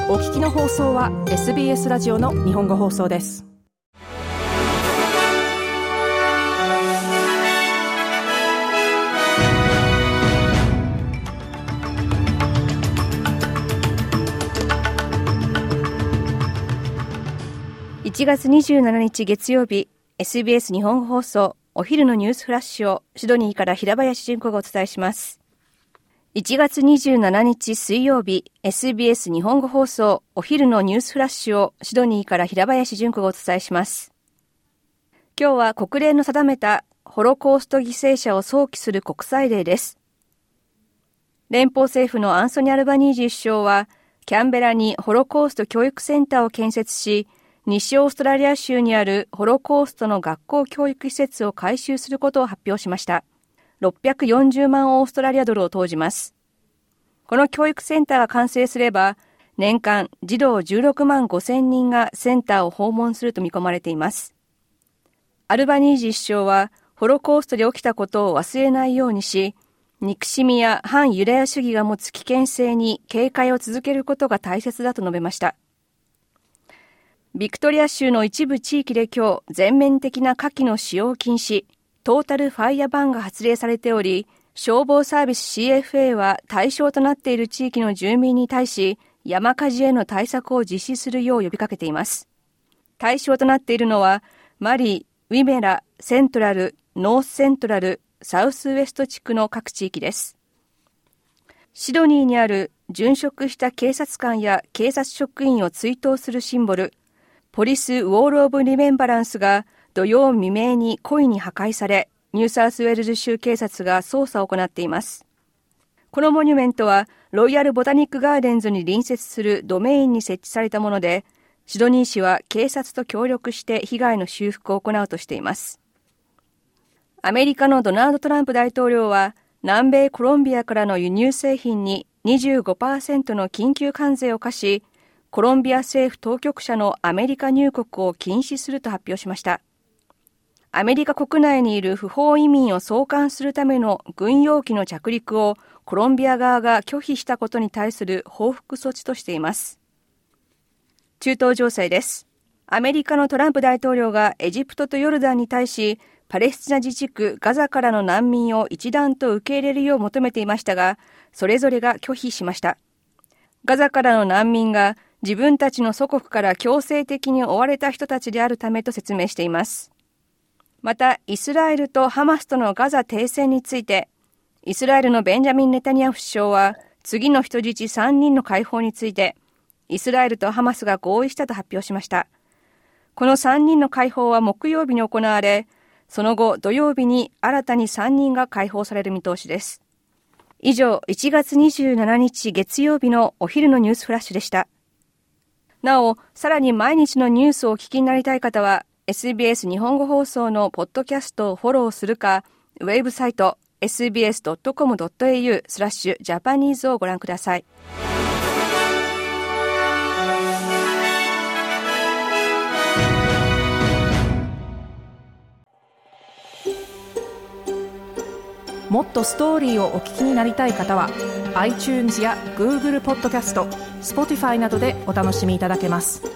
お聞きの放送は SBS ラジオの日本語放送です。 1月27日月曜日、SBS 日本語放送お昼のニュースフラッシュをシドニーから平林純子がお伝えします。1月27日水曜日、SBS 日本語放送お昼のニュースフラッシュをシドニーから平林純子がお伝えします。今日は国連の定めたホロコースト犠牲者を想起する国際デーです。連邦政府のアンソニー・アルバニージー首相は、キャンベラにホロコースト教育センターを建設し、西オーストラリア州にあるホロコーストの学校教育施設を改修することを発表しました。640万オーストラリアドルを投じます。この教育センターが完成すれば、年間児童16万5千人がセンターを訪問すると見込まれています。アルバニージー首相は、ホロコーストで起きたことを忘れないようにし、憎しみや反ユダヤ主義が持つ危険性に警戒を続けることが大切だと述べました。ビクトリア州の一部地域で今日、全面的な火器の使用禁止、トータルファイヤーバンが発令されており、消防サービス CFA は対象となっている地域の住民に対し、山火事への対策を実施するよう呼びかけています。対象となっているのは、マリー、ウィメラ、セントラル、ノースセントラル、サウスウエスト地区の各地域です。シドニーにある殉職した警察官や警察職員を追悼するシンボル、ポリス・ウォール・オブ・リメンバランスが土曜未明に故意に破壊され、ニューサウスウェールズ州警察が捜査を行っています。このモニュメントはロイヤル・ボタニック・ガーデンズに隣接するドメインに設置されたもので、シドニー市は警察と協力して被害の修復を行うとしています。アメリカのドナルド・トランプ大統領は、南米コロンビアからの輸入製品に 25% の緊急関税を課し、コロンビア政府当局者のアメリカ入国を禁止すると発表しました。アメリカ国内にいる不法移民を送還するための軍用機の着陸をコロンビア側が拒否したことに対する報復措置としています。中東情勢です。アメリカのトランプ大統領がエジプトとヨルダンに対し、パレスチナ自治区ガザからの難民を一段と受け入れるよう求めていましたが、それぞれが拒否しました。ガザからの難民が自分たちの祖国から強制的に追われた人たちであるためと説明しています。また、イスラエルとハマスとのガザ停戦について、イスラエルのベンジャミン・ネタニヤフ首相は、次の人質3人の解放について、イスラエルとハマスが合意したと発表しました。この3人の解放は木曜日に行われ、その後土曜日に新たに3人が解放される見通しです。以上、1月27日月曜日のお昼のニュースフラッシュでした。なお、さらに毎日のニュースをお聞きになりたい方は、SBS 日本語放送のポッドキャストをフォローするか、ウェブサイト sbs.com.au/Japanese をご覧ください。 もっとストーリーをお聞きになりたい方は iTunes や Google ポッドキャスト、Spotify などでお楽しみいただけます。